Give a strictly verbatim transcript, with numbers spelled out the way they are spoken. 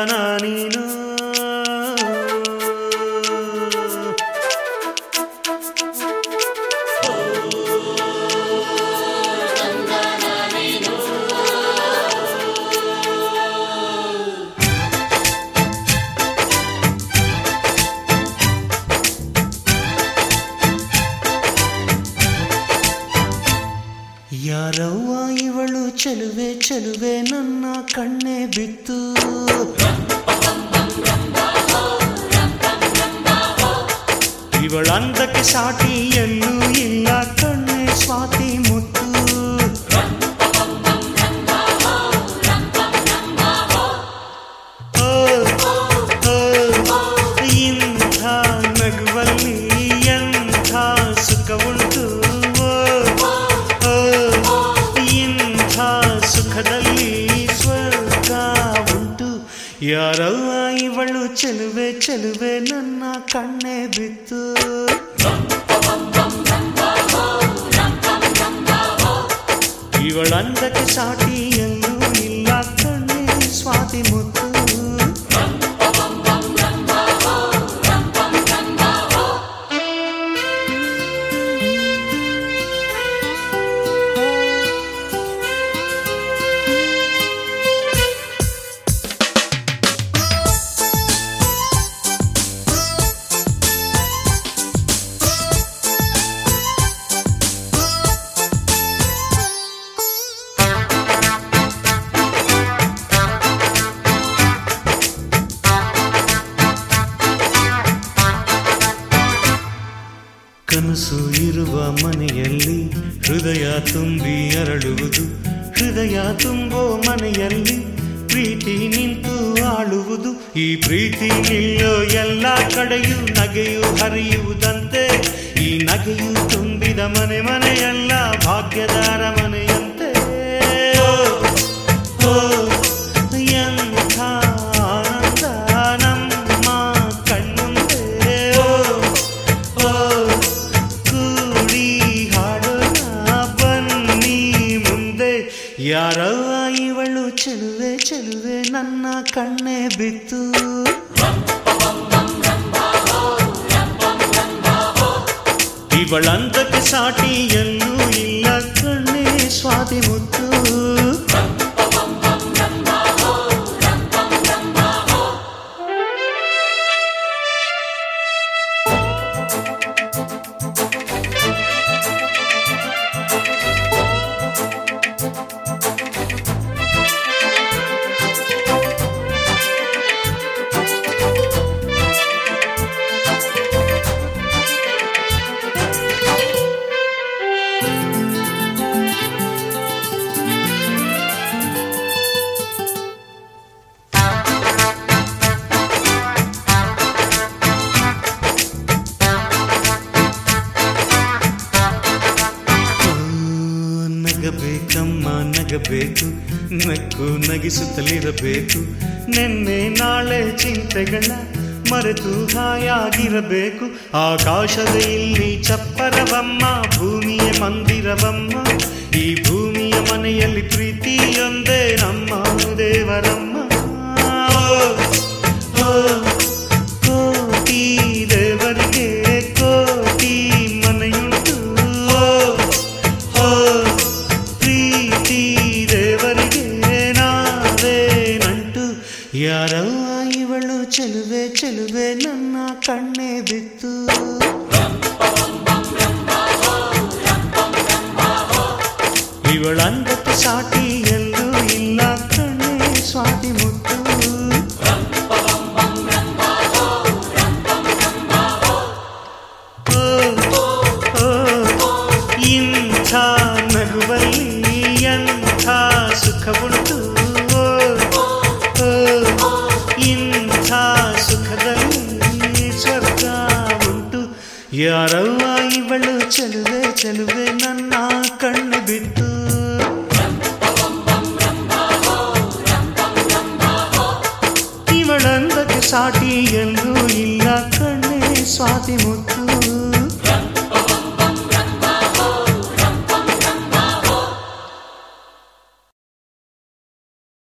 ತಂದಾನ ನೀನು ಯಾರವ್ವ ಇವಳು ಚೆಲುವೆ ಚೆಲುವೆ ನನ್ನ ಕಣ್ಣೆ ಬಿತ್ತು ಇವಳಂದಕ್ಕೆ ಸಾಟಿ ಎಲ್ಲೂ ಇಲ್ಲ ಕಣ್ಣೆ ಸ್ವಾತಿ ಮುತ್ತು ಇಂಥ ನಗುವಲ್ಲಿ ಎಂಥ ಸುಖವುಂಟು ಸುಖದಲ್ಲಿ ಸ್ವರ್ಗ ಉಂಟು ಯಾರವ್ವ ಇವಳು ಚೆಲುವೆ ಚೆಲುವೆ ನನ್ನ ಕಣ್ಣೆ ಬಿತ್ತು ಇವಳಂದಕ್ಕೆ ಸಾಟಿ ಎಲ್ಲೂ ಇಲ್ಲ ಕಣ್ಣೆ ಸ್ವಾತಿ ಮುತ್ತು ಕನಸು ಇರುವ ಮನೆಯಲ್ಲಿ ಹೃದಯ ತುಂಬಿ ಅರಳುವುದು ಹೃದಯ ತುಂಬೋ ಮನೆಯಲ್ಲಿ ಪ್ರೀತಿ ನಿಂತು ಆಳುವುದು ಈ ಪ್ರೀತಿ ನಿಲ್ಲೋ ಎಲ್ಲ ಕಡೆಯೂ ನಗೆಯು ಹರಿಯುವುದಂತೆ ಈ ನಗೆಯು ತುಂಬಿದ ಮನೆ ಮನೆಯೆಲ್ಲ ಭಾಗ್ಯದಾರ ಮನೆಯಂತೆ ಎಂಥ ಆನಂದ ನಮ್ಮ ಕಣ್ಣುಂದೆ ಯಾರವ್ವ ಇವಳು ಚೆಲುವೆ ಚೆಲುವೆ ನನ್ನ ಕಣ್ಣೆ ಬಿತ್ತು ಇವಳಂದಕ್ಕೆ ಸಾಟಿ ಎಲ್ಲೂ ಇಲ್ಲ ಕಣ್ಣೆ ಸ್ವಾತಿ ಮುತ್ತು ನಗಬೇಕಮ್ಮ ನಗಬೇಕು ನಕ್ಕು ನಗಿಸುತ್ತಲಿರಬೇಕು ನೆನ್ನೆ ನಾಳೆ ಚಿಂತೆಗಳ ಮರೆತು ಹಾಯಾಗಿರಬೇಕು ಆಕಾಶದ ಇಲ್ಲಿ ಚಪ್ಪರವಮ್ಮ ಭೂಮಿಯ ಮಂದಿರವಮ್ಮ ಈ ಭೂಮಿಯ ಮನೆಯಲ್ಲಿ ಪ್ರೀತಿಯೊಂದೇ ನಮ್ಮ ದೇವರಮ್ಮ ಕೋಟಿ ದೇವರಿಗೆ ಕೋಟಿ ಮನೆಯುಂಟು ಪ್ರೀತಿ ದೇವರಿಗೆ ನಾವೇ ನಂಟು ಯಾರವ್ವ ಇವಳು ಚೆಲುವೆ ಚೆಲುವೆ ನನ್ನ ಕಣ್ಣೆ ಬಿತ್ತು ಇವಳಂದಕ್ಕೆ ಸಾಟಿ ಎಲ್ಲೂ ಇಲ್ಲ ಕಣ್ಣೆ ಸ್ವಾತಿ ಮುತ್ತು ಇಂಥ ನಗುವಲ್ಲಿ ಎಂಥ ಸುಖವುಂಟು ಇಂಥ ಸುಖದಲ್ಲಿ ಸ್ವರ್ಗ ಉಂಟು ಯಾರವ್ವ ಇವಳು ಚೆಲುವೆ ಚೆಲುವೆ ನನ್ನ ಕಣ್ಣು ಬಿತ್ತು ಇವಳಂದಕ್ಕೆ ಸಾಟಿ ಎಲ್ಲೂ ಇಲ್ಲ ಕಣ್ಣೆ ಸ್ವಾತಿ ಮುತ್ತು